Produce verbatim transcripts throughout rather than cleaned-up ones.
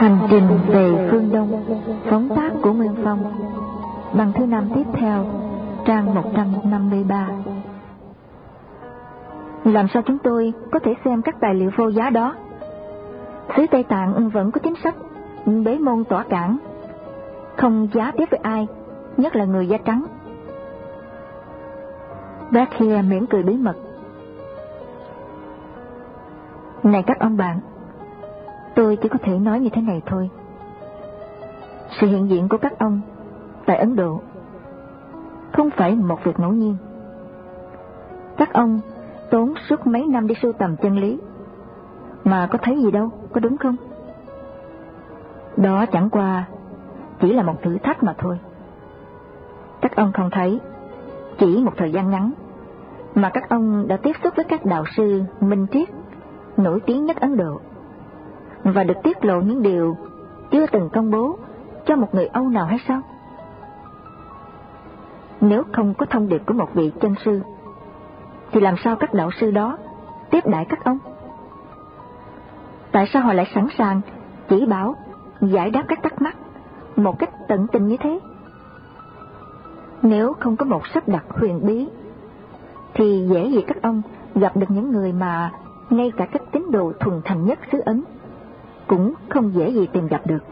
Hành trình về phương Đông, phóng tác của Nguyên Phong, bằng thứ năm tiếp theo, trang một trăm năm mươi ba. Làm sao chúng tôi có thể xem các tài liệu vô giá đó? Xứ Tây Tạng vẫn có chính sách bế môn tỏa cảng, không giá tiếp với ai, nhất là người da trắng. Becky mỉm cười bí mật. Này các ông bạn, tôi chỉ có thể nói như thế này thôi. Sự hiện diện của các ông tại Ấn Độ không phải một việc ngẫu nhiên. Các ông tốn suốt mấy năm đi sưu tầm chân lý, mà có thấy gì đâu, có đúng không? Đó chẳng qua chỉ là một thử thách mà thôi. Các ông không thấy, chỉ một thời gian ngắn mà các ông đã tiếp xúc với các đạo sư minh triết nổi tiếng nhất Ấn Độ, và được tiết lộ những điều chưa từng công bố cho một người Âu nào hay sao? Nếu không có thông điệp của một vị chân sư, thì làm sao các đạo sư đó tiếp đãi các ông? Tại sao họ lại sẵn sàng chỉ bảo, giải đáp các thắc mắc một cách tận tình như thế? Nếu không có một sắp đặt huyền bí, thì dễ gì các ông gặp được những người mà ngay cả các tín đồ thuần thành nhất xứ Ấn cũng không dễ gì tìm gặp được.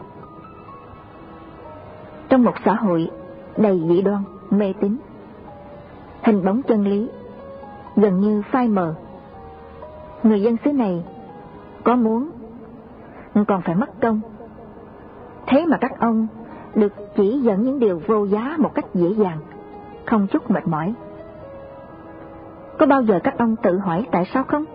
Trong một xã hội đầy dị đoan, mê tín, hình bóng chân lý gần như phai mờ, người dân xứ này có muốn còn phải mất công. Thế mà các ông được chỉ dẫn những điều vô giá một cách dễ dàng, không chút mệt mỏi. Có bao giờ các ông tự hỏi tại sao không?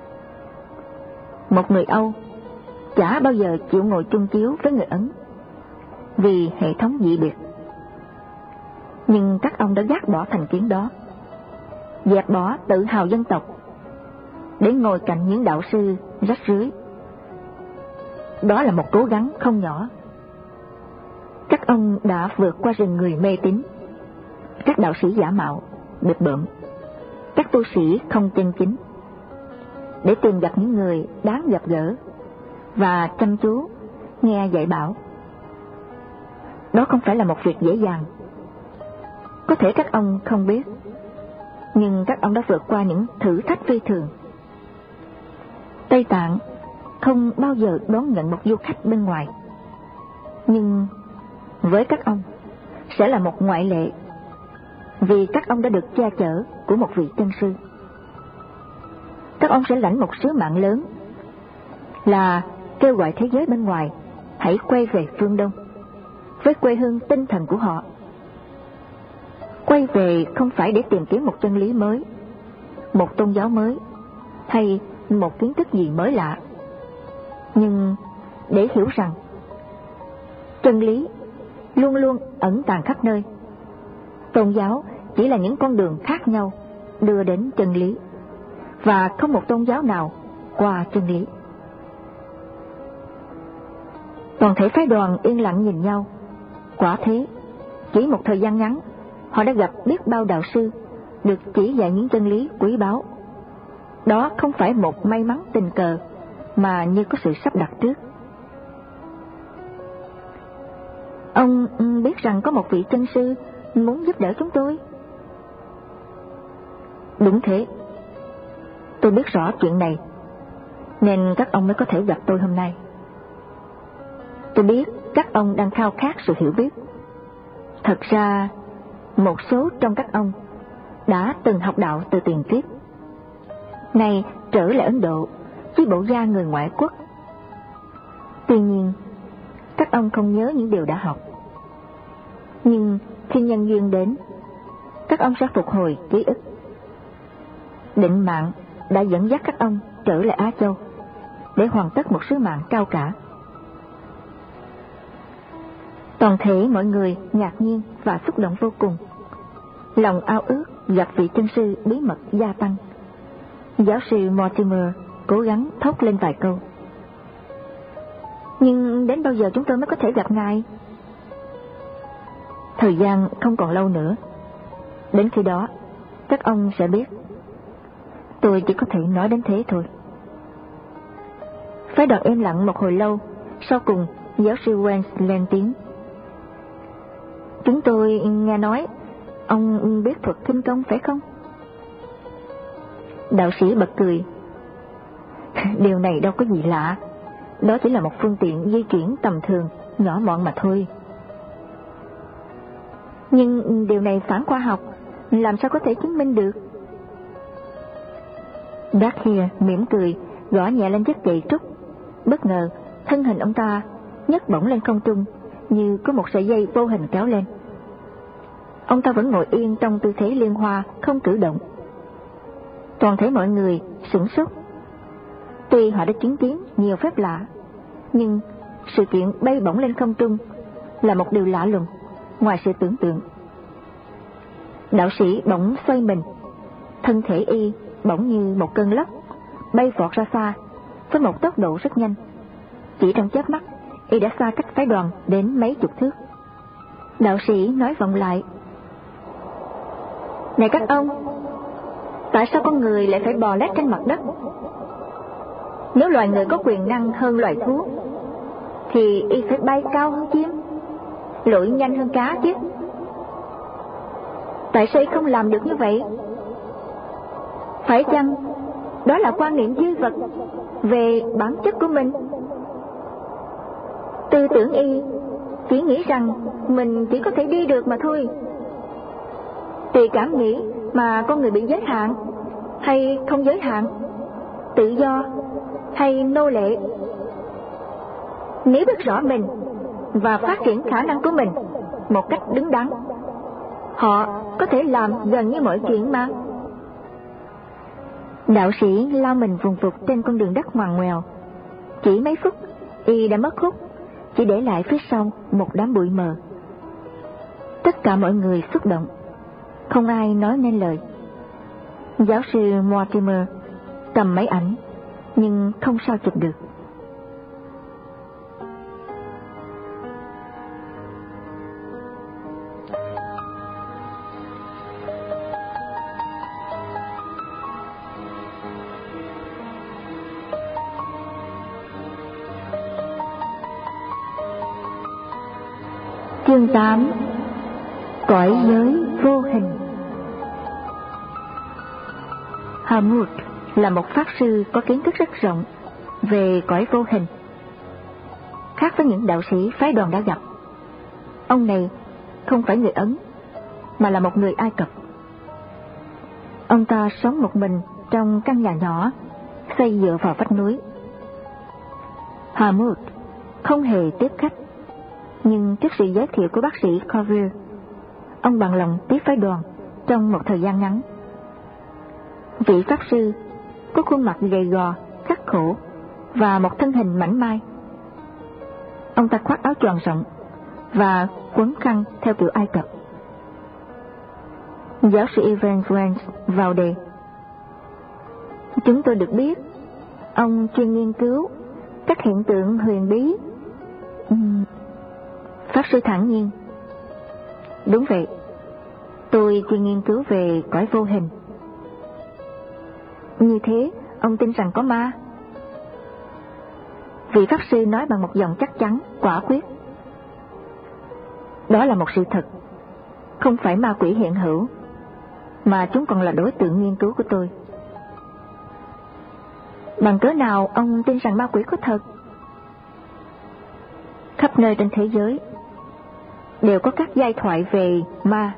Một người Âu chả bao giờ chịu ngồi chung chiếu với người Ấn vì hệ thống dị biệt. Nhưng các ông đã gác bỏ thành kiến đó, dẹp bỏ tự hào dân tộc để ngồi cạnh những đạo sư rách rưới. Đó là một cố gắng không nhỏ. Các ông đã vượt qua rừng người mê tín, các đạo sĩ giả mạo, bịp bợm, các tu sĩ không chân chính, để tìm gặp những người đáng gặp gỡ và chăm chú nghe dạy bảo. Đó không phải là một việc dễ dàng. Có thể các ông không biết, nhưng các ông đã vượt qua những thử thách phi thường. Tây Tạng không bao giờ đón nhận một du khách bên ngoài, nhưng với các ông sẽ là một ngoại lệ, vì các ông đã được che chở của một vị chân sư. Các ông sẽ lãnh một sứ mạng lớn, là kêu gọi thế giới bên ngoài hãy quay về phương Đông, với quê hương tinh thần của họ. Quay về không phải để tìm kiếm một chân lý mới, một tôn giáo mới, hay một kiến thức gì mới lạ, nhưng để hiểu rằng chân lý luôn luôn ẩn tàng khắp nơi. Tôn giáo chỉ là những con đường khác nhau đưa đến chân lý, và không một tôn giáo nào qua chân lý. Toàn thể phái đoàn yên lặng nhìn nhau. Quả thế, chỉ một thời gian ngắn, họ đã gặp biết bao đạo sư được chỉ dạy những chân lý quý báu. Đó không phải một may mắn tình cờ, mà như có sự sắp đặt trước. Ông biết rằng có một vị chân sư muốn giúp đỡ chúng tôi. Đúng thế. Tôi biết rõ chuyện này, nên các ông mới có thể gặp tôi hôm nay. Tôi biết các ông đang khao khát sự hiểu biết. Thật ra, một số trong các ông đã từng học đạo từ tiền kiếp, nay trở lại Ấn Độ với bộ da người ngoại quốc. Tuy nhiên, các ông không nhớ những điều đã học. Nhưng khi nhân duyên đến, các ông sẽ phục hồi ký ức. Định mạng đã dẫn dắt các ông trở lại Á Châu để hoàn tất một sứ mạng cao cả. Toàn thể mọi người ngạc nhiên và xúc động vô cùng. Lòng ao ước gặp vị chân sư bí mật gia tăng. Giáo sư Mortimer cố gắng thốt lên vài câu. Nhưng đến bao giờ chúng tôi mới có thể gặp ngài? Thời gian không còn lâu nữa. Đến khi đó, các ông sẽ biết. Tôi chỉ có thể nói đến thế thôi. Phái đoàn im lặng một hồi lâu, sau cùng Giáo sư Wells lên tiếng. Chúng tôi nghe nói ông biết thuật khinh công phải không? Đạo sĩ bật cười. Điều này đâu có gì lạ, đó chỉ là một phương tiện di chuyển tầm thường, nhỏ mọn mà thôi. Nhưng điều này phản khoa học, làm sao có thể chứng minh được? Darkhill mỉm cười, gõ nhẹ lên chiếc gậy trúc. Bất ngờ, thân hình ông ta nhấc bổng lên không trung, như có một sợi dây vô hình kéo lên. Ông ta vẫn ngồi yên trong tư thế liên hoa, không cử động. Toàn thể mọi người sửng sốt. Tuy họ đã chứng kiến nhiều phép lạ, nhưng sự kiện bay bổng lên không trung là một điều lạ lùng, ngoài sự tưởng tượng. Đạo sĩ bỗng xoay mình, thân thể y bỗng như một cơn lốc bay vọt ra xa với một tốc độ rất nhanh. Chỉ trong chớp mắt, y đã xa cách phái đoàn đến mấy chục thước. Đạo sĩ nói vọng lại. Này các ông, tại sao con người lại phải bò lết trên mặt đất? Nếu loài người có quyền năng hơn loài thú, thì y phải bay cao hơn chim, lội nhanh hơn cá chứ. Tại sao y không làm được như vậy? Phải chăng đó là quan niệm dư vật về bản chất của mình? Tư tưởng y chỉ nghĩ rằng mình chỉ có thể đi được mà thôi. Tùy cảm nghĩ mà con người bị giới hạn hay không giới hạn, tự do hay nô lệ. Nếu biết rõ mình và phát triển khả năng của mình một cách đứng đắn, họ có thể làm gần như mọi chuyện mà. Đạo sĩ lao mình vùng vụt trên con đường đất ngoằn ngoèo. Chỉ mấy phút, y đã mất hút, chỉ để lại phía sau một đám bụi mờ. Tất cả mọi người xúc động, không ai nói nên lời. Giáo sư Mortimer cầm máy ảnh, nhưng không sao chụp được. Chương tám. Cõi giới vô hình. Hamut là một pháp sư có kiến thức rất rộng về cõi vô hình. Khác với những đạo sĩ phái đoàn đã gặp, ông này không phải người Ấn, mà là một người Ai Cập. Ông ta sống một mình trong căn nhà nhỏ xây dựa vào vách núi. Hamut không hề tiếp khách, nhưng trước sự giới thiệu của bác sĩ Corville, ông bằng lòng tiếp phái đoàn trong một thời gian ngắn. Vị pháp sư có khuôn mặt gầy gò, khắc khổ và một thân hình mảnh mai. Ông ta khoác áo choàng rộng và quấn khăn theo kiểu Ai Cập. Giáo sư Evans Wells vào đề. Chúng tôi được biết ông chuyên nghiên cứu các hiện tượng huyền bí. Uhm. Pháp sư thản nhiên. Đúng vậy, tôi chuyên nghiên cứu về cõi vô hình. Như thế, ông tin rằng có ma? Vị pháp sư nói bằng một giọng chắc chắn, quả quyết. Đó là một sự thật, không phải ma quỷ hiện hữu, mà chúng còn là đối tượng nghiên cứu của tôi. Bằng cớ nào ông tin rằng ma quỷ có thật? Khắp nơi trên thế giới đều có các giai thoại về ma.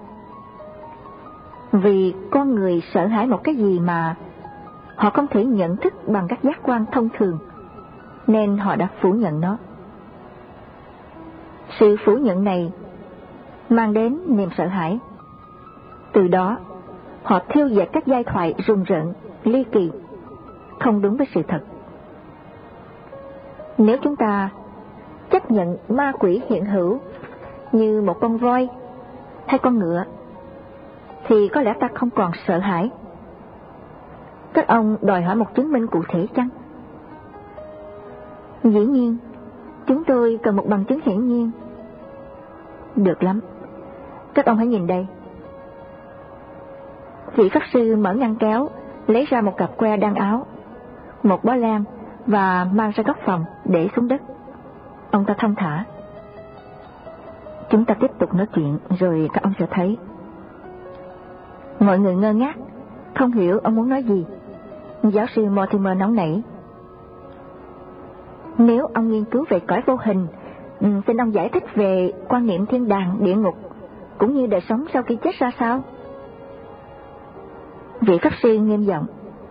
Vì con người sợ hãi một cái gì mà họ không thể nhận thức bằng các giác quan thông thường, nên họ đã phủ nhận nó. Sự phủ nhận này mang đến niềm sợ hãi. Từ đó, họ thiêu dệt các giai thoại rùng rợn, ly kỳ, không đúng với sự thật. Nếu chúng ta chấp nhận ma quỷ hiện hữu như một con voi hay con ngựa, thì có lẽ ta không còn sợ hãi. Các ông đòi hỏi một chứng minh cụ thể chăng? Dĩ nhiên, chúng tôi cần một bằng chứng hiển nhiên. Được lắm, các ông hãy nhìn đây. Vị pháp sư mở ngăn kéo, lấy ra một cặp que đan áo, một bó lam và mang ra góc phòng để xuống đất. Ông ta thong thả. Chúng ta tiếp tục nói chuyện rồi các ông sẽ thấy. Mọi người ngơ ngác, không hiểu ông muốn nói gì. Giáo sư Mortimer nóng nảy. Nếu ông nghiên cứu về cõi vô hình, xin ông giải thích về quan niệm thiên đàng, địa ngục, cũng như đời sống sau khi chết ra sao? Vị pháp sư nghiêm giọng.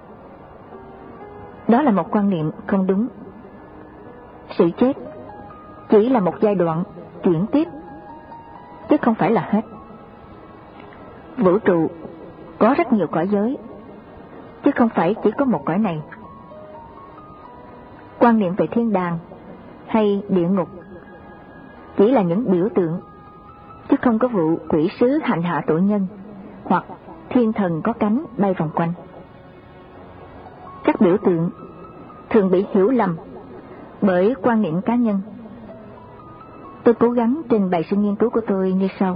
Đó là một quan niệm không đúng. Sự chết chỉ là một giai đoạn chuyển tiếp, chứ không phải là hết. Vũ trụ có rất nhiều cõi giới, chứ không phải chỉ có một cõi này. Quan niệm về thiên đàng hay địa ngục chỉ là những biểu tượng, chứ không có vụ quỷ sứ hành hạ tội nhân hoặc thiên thần có cánh bay vòng quanh. Các biểu tượng thường bị hiểu lầm bởi quan niệm cá nhân. Tôi cố gắng trình bày sự nghiên cứu của tôi như sau.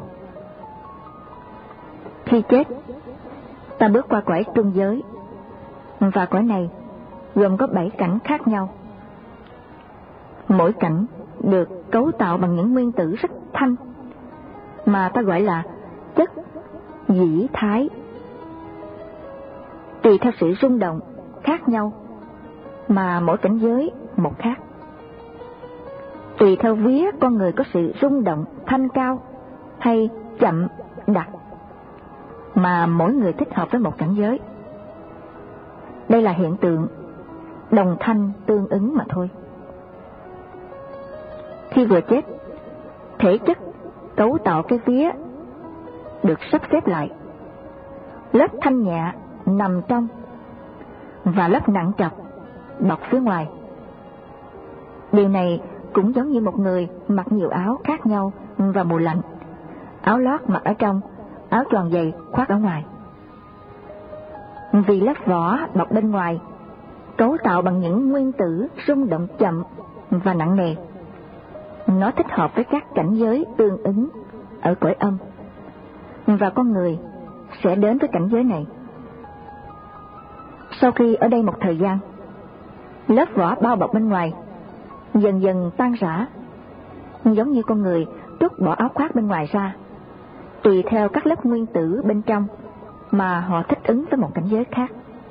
Khi chết, ta bước qua cõi trung giới, và cõi này gồm có bảy cảnh khác nhau. Mỗi cảnh được cấu tạo bằng những nguyên tử rất thanh, mà ta gọi là chất dĩ thái. Tùy theo sự rung động khác nhau mà mỗi cảnh giới một khác. Tùy theo vía con người có sự rung động thanh cao hay chậm đặc mà mỗi người thích hợp với một cảnh giới. Đây là hiện tượng đồng thanh tương ứng mà thôi. Khi vừa chết, thể chất cấu tạo cái vía được sắp xếp lại. Lớp thanh nhẹ nằm trong và lớp nặng trọc bọc phía ngoài. Điều này cũng giống như một người mặc nhiều áo khác nhau vào mùa lạnh. Áo lót mặc ở trong, áo choàng dày khoác ở ngoài. Vì lớp vỏ bọc bên ngoài cấu tạo bằng những nguyên tử rung động chậm và nặng nề, nó thích hợp với các cảnh giới tương ứng ở cõi âm, và con người sẽ đến với cảnh giới này. Sau khi ở đây một thời gian, lớp vỏ bao bọc bên ngoài dần dần tan rã, giống như con người trút bỏ áo khoác bên ngoài ra, tùy theo các lớp nguyên tử bên trong mà họ thích ứng với một cảnh giới khác.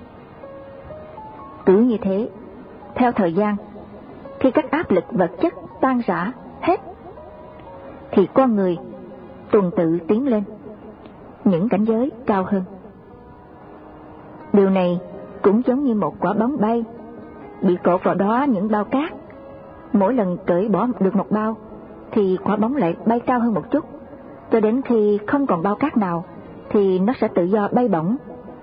Cứ như thế, theo thời gian, khi các áp lực vật chất tan rã hết, thì con người tuần tự tiến lên những cảnh giới cao hơn. Điều này cũng giống như một quả bóng bay bị cột vào đó những bao cát. Mỗi lần cởi bỏ được một bao thì quả bóng lại bay cao hơn một chút, cho đến khi không còn bao cát nào thì nó sẽ tự do bay bổng.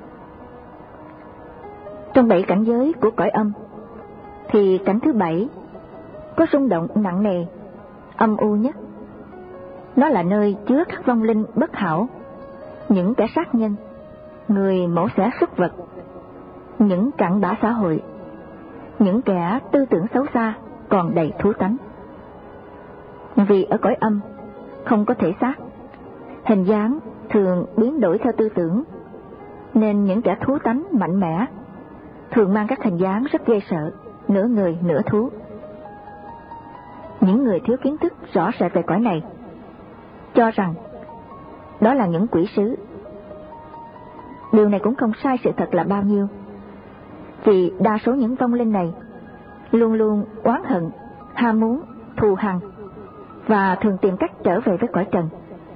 Trong bảy cảnh giới của cõi âm thì cảnh thứ bảy có rung động nặng nề, âm u nhất. Nó là nơi chứa các vong linh bất hảo, những kẻ sát nhân, người mổ xẻ súc vật, những cặn bã xã hội, những kẻ tư tưởng xấu xa còn đầy thú tánh. Vì ở cõi âm không có thể xác, hình dáng thường biến đổi theo tư tưởng, nên những kẻ thú tánh mạnh mẽ thường mang các hình dáng rất ghê sợ, nửa người nửa thú. Những người thiếu kiến thức rõ rệt về cõi này cho rằng đó là những quỷ sứ. Điều này cũng không sai sự thật là bao nhiêu, vì đa số những vong linh này luôn luôn oán hận, ham muốn, thù hằn và thường tìm cách trở về với cõi trần.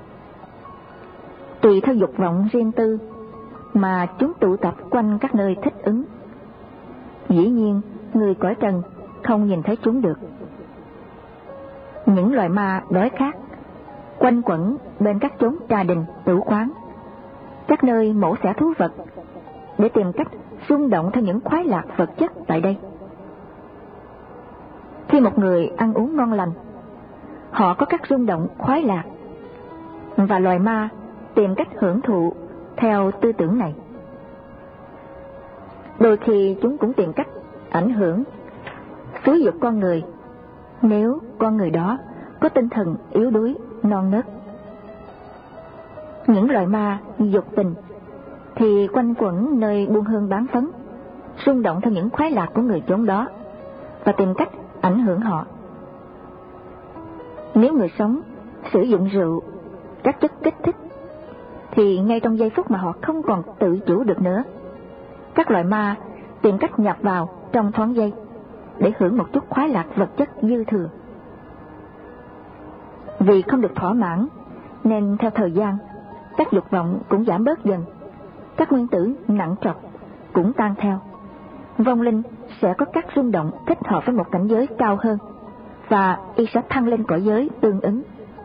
Tùy theo dục vọng riêng tư mà chúng tụ tập quanh các nơi thích ứng. Dĩ nhiên, người cõi trần không nhìn thấy chúng được. Những loài ma đói khát quanh quẩn bên các chốn trà đình, tử quán, các nơi mổ xẻ thú vật, để tìm cách rung động theo những khoái lạc vật chất tại đây. Khi một người ăn uống ngon lành, họ có các rung động khoái lạc, và loài ma tìm cách hưởng thụ theo tư tưởng này. Đôi khi chúng cũng tìm cách ảnh hưởng, xúi giục con người, nếu con người đó có tinh thần yếu đuối, non nớt. Những loài ma dục tình thì quanh quẩn nơi buôn hương bán phấn, rung động theo những khoái lạc của người chốn đó và tìm cách ảnh hưởng họ. Nếu người sống sử dụng rượu, các chất kích thích, thì ngay trong giây phút mà họ không còn tự chủ được nữa, các loại ma tìm cách nhập vào trong thoáng giây để hưởng một chút khoái lạc vật chất dư thừa. Vì không được thỏa mãn nên theo thời gian, các dục vọng cũng giảm bớt dần, các nguyên tử nặng trọc cũng tan theo. Vong linh sẽ có các rung động thích hợp với một cảnh giới cao hơn, và y sẽ thăng lên cõi giới tương ứng.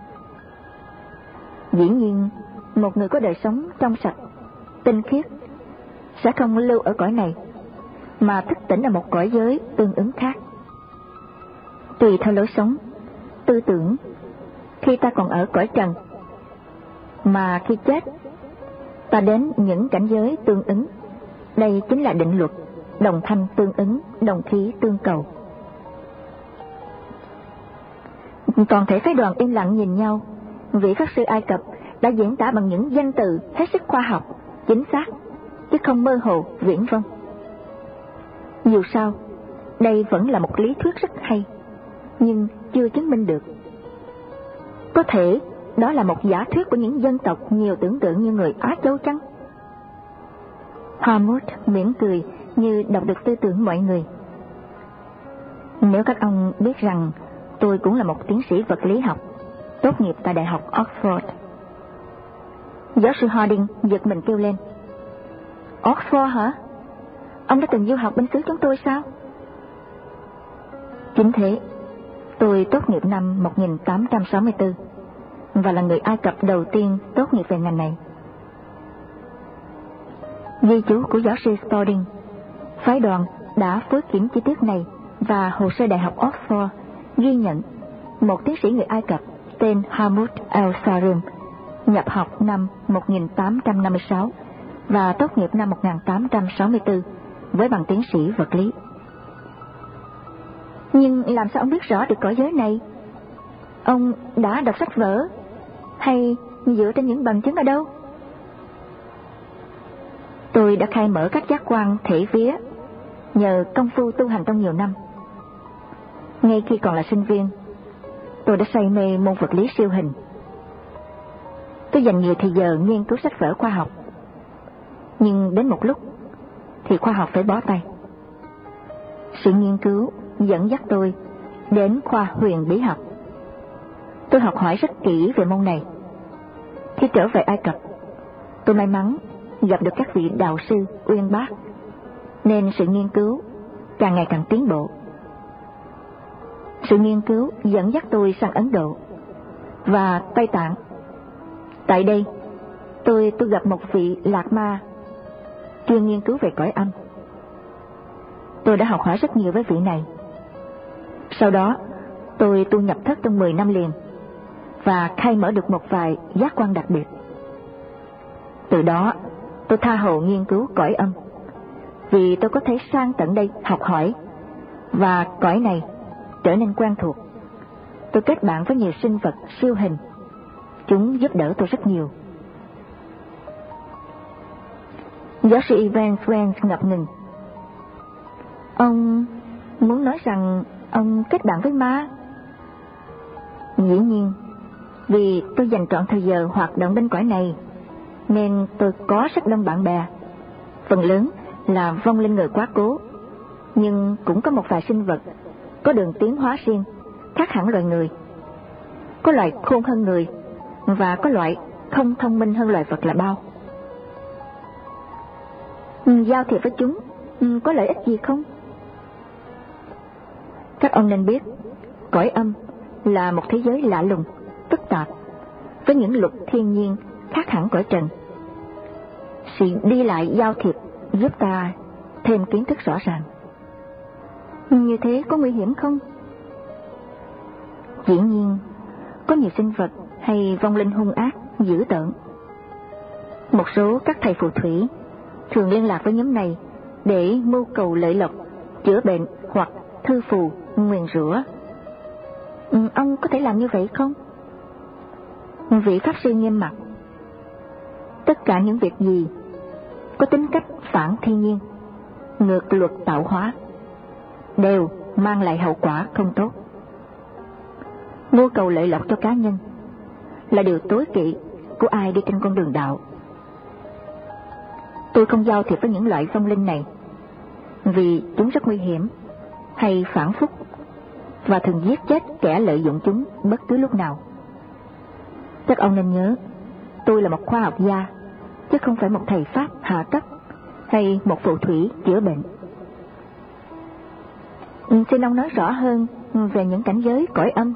Dĩ nhiên, một người có đời sống trong sạch, tinh khiết sẽ không lưu ở cõi này, mà thức tỉnh ở một cõi giới tương ứng khác. Tùy theo lối sống, tư tưởng, khi ta còn ở cõi trần, mà khi chết, ta đến những cảnh giới tương ứng. Đây chính là định luật đồng thanh tương ứng, đồng khí tương cầu. Toàn thể phái đoàn im lặng nhìn nhau. Vị pháp sư Ai Cập đã diễn tả bằng những danh từ hết sức khoa học, chính xác, chứ không mơ hồ, viển vông. Dù sao, đây vẫn là một lý thuyết rất hay, nhưng chưa chứng minh được. Có thể đó là một giả thuyết của những dân tộc nhiều tưởng tượng như người Á Châu chăng? Hammond mỉm cười như đọc được tư tưởng mọi người. Nếu các ông biết rằng tôi cũng là một tiến sĩ vật lý học, tốt nghiệp tại Đại học Oxford. Giáo sư Harding giật mình kêu lên. Oxford hả? Ông đã từng du học bên xứ chúng tôi sao? Chính thế, tôi tốt nghiệp năm một nghìn tám trăm sáu mươi tư và là người Ai Cập đầu tiên tốt nghiệp về ngành này. Ghi chú của giáo sư Spalding, phái đoàn đã phối kiểm chi tiết này, và hồ sơ Đại học Oxford ghi nhận một tiến sĩ người Ai Cập tên Hamoud El-Sarim nhập học năm một nghìn tám trăm năm mươi sáu và tốt nghiệp năm một nghìn tám trăm sáu mươi tư với bằng tiến sĩ vật lý. Nhưng làm sao ông biết rõ được cõi giới này? Ông đã đọc sách vở hay dựa trên những bằng chứng ở đâu? Tôi đã khai mở các giác quan thể vía nhờ công phu tu hành trong nhiều năm. Ngay khi còn là sinh viên, tôi đã say mê môn vật lý siêu hình. Tôi dành nhiều thời giờ nghiên cứu sách vở khoa học. Nhưng đến một lúc thì khoa học phải bó tay. Sự nghiên cứu dẫn dắt tôi đến khoa huyền bí học. Tôi học hỏi rất kỹ về môn này. Khi trở về Ai Cập, tôi may mắn gặp được các vị đạo sư uyên bác, nên sự nghiên cứu càng ngày càng tiến bộ. Sự nghiên cứu dẫn dắt tôi sang Ấn Độ và Tây Tạng. Tại đây, tôi tôi gặp một vị lạc ma chuyên nghiên cứu về cõi âm. Tôi đã học hỏi rất nhiều với vị này. Sau đó, tôi tu nhập thất trong mười năm liền và khai mở được một vài giác quan đặc biệt. Từ đó, tôi tha hồ nghiên cứu cõi âm, vì tôi có thể sang tận đây học hỏi, và cõi này trở nên quen thuộc. Tôi kết bạn với nhiều sinh vật siêu hình. Chúng giúp đỡ tôi rất nhiều. Giáo sư Evans Wentz ngập ngừng. Ông muốn nói rằng ông kết bạn với ma? Dĩ nhiên, vì tôi dành trọn thời giờ hoạt động bên cõi này, nên tôi có rất đông bạn bè. Phần lớn là vong linh người quá cố, nhưng cũng có một vài sinh vật có đường tiến hóa riêng, khác hẳn loài người. Có loại khôn hơn người, và có loại không thông minh hơn loài vật là bao. Giao thiệp với chúng có lợi ích gì không? Các ông nên biết, cõi âm là một thế giới lạ lùng, phức tạp, với những luật thiên nhiên khác hẳn cõi trần. Sự đi lại giao thiệp giúp ta thêm kiến thức rõ ràng. Như thế có nguy hiểm không? Dĩ nhiên, có nhiều sinh vật hay vong linh hung ác, dữ tợn. Một số các thầy phù thủy thường liên lạc với nhóm này để mưu cầu lợi lộc, chữa bệnh hoặc thư phù, nguyền rủa. Ừ, ông có thể làm như vậy không? Vị pháp sư nghiêm mặt. Tất cả những việc gì có tính cách phản thiên nhiên, ngược luật tạo hóa, đều mang lại hậu quả không tốt. Mưu cầu lợi lộc cho cá nhân là điều tối kỵ của ai đi trên con đường đạo. Tôi không giao thiệp với những loại vong linh này, vì chúng rất nguy hiểm hay phản phúc, và thường giết chết kẻ lợi dụng chúng bất cứ lúc nào. Các ông nên nhớ, tôi là một khoa học gia, chứ không phải một thầy pháp hạ cấp hay một phù thủy chữa bệnh. Xin ông nói rõ hơn về những cảnh giới cõi âm.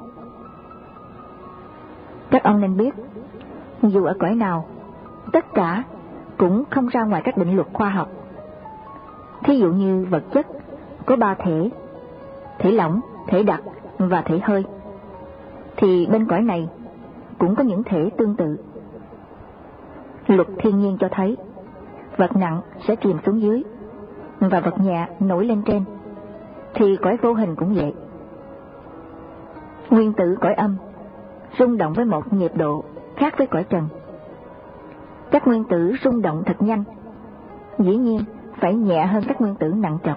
Các ông nên biết, dù ở cõi nào, tất cả cũng không ra ngoài các định luật khoa học. Thí dụ như vật chất có ba thể: thể lỏng, thể đặc và thể hơi. Thì bên cõi này cũng có những thể tương tự. Luật thiên nhiên cho thấy vật nặng sẽ chìm xuống dưới và vật nhẹ nổi lên trên, thì cõi vô hình cũng vậy. Nguyên tử cõi âm rung động với một nhịp độ khác với cõi trần. Các nguyên tử rung động thật nhanh, dĩ nhiên phải nhẹ hơn các nguyên tử nặng trọc.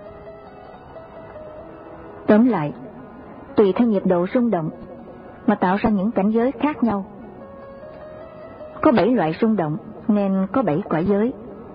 Tóm lại, tùy theo nhịp độ rung động mà tạo ra những cảnh giới khác nhau. Có bảy loại rung động nên có bảy cõi giới.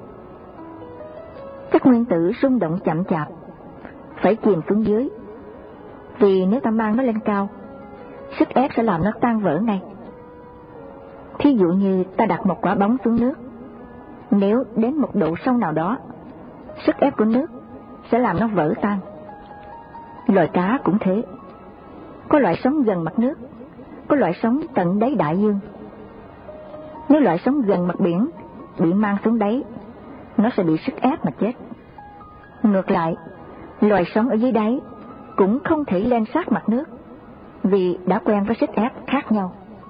Các nguyên tử rung động chậm chạp phải chìm xuống dưới, vì nếu ta mang nó lên cao, sức ép sẽ làm nó tan vỡ ngay. Thí dụ như ta đặt một quả bóng xuống nước, nếu đến một độ sâu nào đó, sức ép của nước sẽ làm nó vỡ tan. Loài cá cũng thế, có loại sống gần mặt nước, có loại sống tận đáy đại dương. Nếu loại sống gần mặt biển bị mang xuống đáy, nó sẽ bị sức ép mà chết. Ngược lại, loài sống ở dưới đáy cũng không thể lên sát mặt nước, vì đã quen với sức ép khác nhau.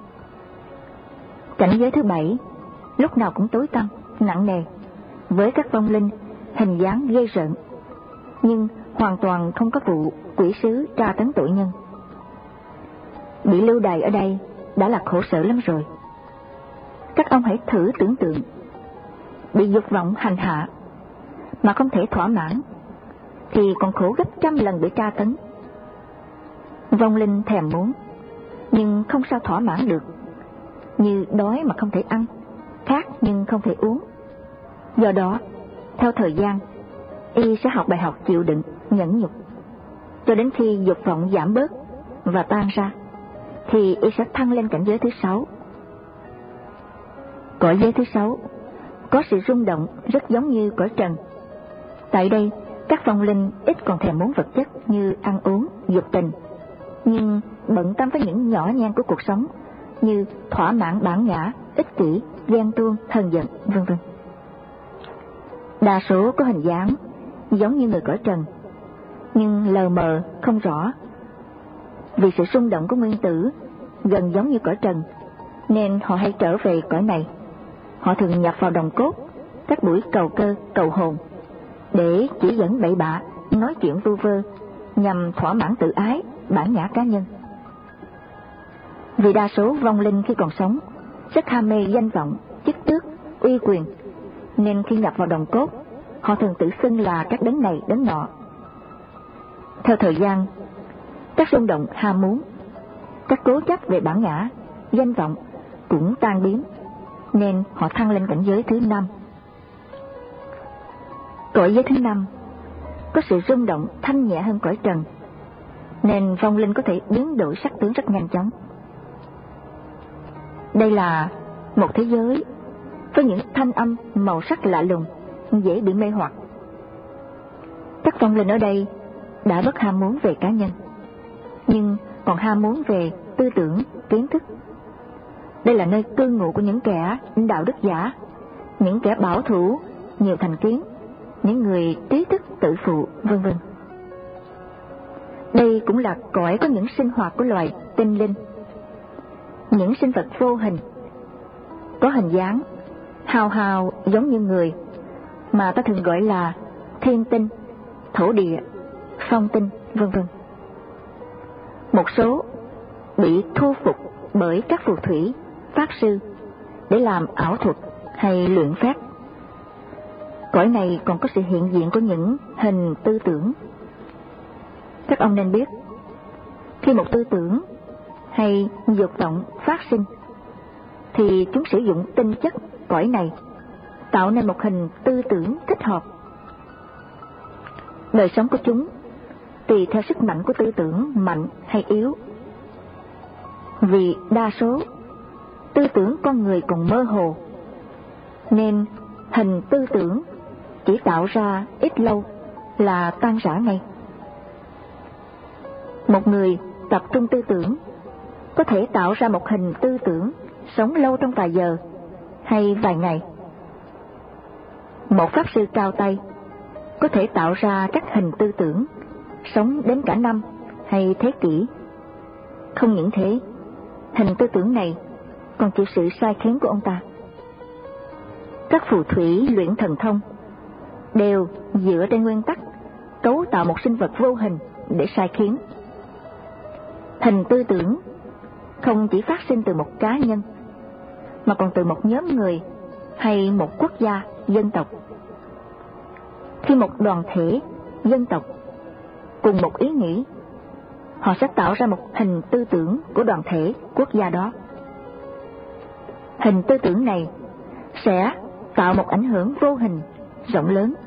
Cảnh giới thứ bảy lúc nào cũng tối tăm, nặng nề, với các vong linh hình dáng ghê rợn, nhưng hoàn toàn không có vụ quỷ sứ tra tấn tội nhân. Bị lưu đày ở đây đã là khổ sở lắm rồi. Các ông hãy thử tưởng tượng, bị dục vọng hành hạ mà không thể thỏa mãn, thì còn khổ gấp trăm lần bị tra tấn. Vong linh thèm muốn, nhưng không sao thỏa mãn được, như đói mà không thể ăn, khát nhưng không thể uống. Do đó, theo thời gian, y sẽ học bài học chịu đựng, nhẫn nhục, cho đến khi dục vọng giảm bớt và tan ra, thì y sẽ thăng lên cảnh giới thứ sáu. Cõi giới thứ sáu có sự rung động rất giống như cõi trần. Tại đây, các vong linh ít còn thèm muốn vật chất như ăn uống, dục tình, nhưng bận tâm với những nhỏ nhen của cuộc sống như thỏa mãn bản ngã, ích kỷ, ghen tuông, hờn giận, vân vân. Đa số có hình dáng giống như người cõi trần, nhưng lờ mờ không rõ. Vì sự rung động của nguyên tử gần giống như cõi trần, nên họ hay trở về cõi này. Họ thường nhập vào đồng cốt, các buổi cầu cơ, cầu hồn, để chỉ dẫn bậy bạ, nói chuyện vu vơ, nhằm thỏa mãn tự ái, bản ngã cá nhân. Vì đa số vong linh khi còn sống rất ham mê danh vọng, chức tước, uy quyền, nên khi nhập vào đồng cốt, họ thường tự xưng là các đấng này đấng nọ. Theo thời gian, các rung động ham muốn, các cố chấp về bản ngã, danh vọng cũng tan biến, nên họ thăng lên cảnh giới thứ năm. Cõi giới thứ năm có sự rung động thanh nhẹ hơn cõi trần, nên vong linh có thể biến đổi sắc tướng rất nhanh chóng. Đây là một thế giới với những thanh âm màu sắc lạ lùng, dễ bị mê hoặc. Các vong linh ở đây đã bớt ham muốn về cá nhân, nhưng còn ham muốn về tư tưởng, kiến thức. Đây là nơi cư ngụ của những kẻ đạo đức giả, những kẻ bảo thủ, nhiều thành kiến, những người trí thức tự phụ, vân vân. Đây cũng là cõi có những sinh hoạt của loài tinh linh, những sinh vật vô hình, có hình dáng hào hào giống như người, mà ta thường gọi là thiên tinh, thổ địa, phong tinh, vân vân. Một số bị thu phục bởi các phù thủy, pháp sư để làm ảo thuật hay luyện phép. Cõi này còn có sự hiện diện của những hình tư tưởng. Các ông nên biết, khi một tư tưởng hay dục vọng phát sinh, thì chúng sử dụng tinh chất cõi này tạo nên một hình tư tưởng thích hợp. Đời sống của chúng tùy theo sức mạnh của tư tưởng mạnh hay yếu. Vì đa số tư tưởng con người còn mơ hồ, nên hình tư tưởng chỉ tạo ra ít lâu là tan rã ngay. Một người tập trung tư tưởng có thể tạo ra một hình tư tưởng sống lâu trong vài giờ hay vài ngày. Một pháp sư cao tay có thể tạo ra các hình tư tưởng sống đến cả năm hay thế kỷ. Không những thế, hình tư tưởng này còn chịu sự sai khiến của ông ta. Các phù thủy luyện thần thông đều dựa trên nguyên tắc cấu tạo một sinh vật vô hình để sai khiến. Hình tư tưởng không chỉ phát sinh từ một cá nhân, mà còn từ một nhóm người hay một quốc gia, dân tộc. Khi một đoàn thể, dân tộc cùng một ý nghĩ, họ sẽ tạo ra một hình tư tưởng của đoàn thể, quốc gia đó. Hình tư tưởng này sẽ tạo một ảnh hưởng vô hình, rộng lớn.